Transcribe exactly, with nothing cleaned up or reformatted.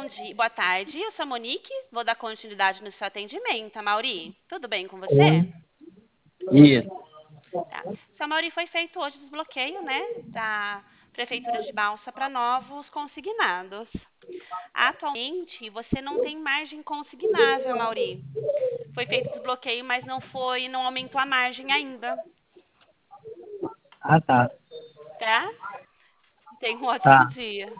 dia, boa tarde. Eu sou a Monique, vou dar continuidade no seu atendimento, a Mauri. Tudo bem com Oi. você? Isso. Tá. Seu Mauri, foi feito hoje o desbloqueio, né, da Prefeitura de Balsa para novos consignados. Atualmente, você não tem margem consignável, Mauri. Foi feito o desbloqueio, mas não foi, não aumentou a margem ainda, Ah, tá. tá? Tenha um ótimo Tá. dia.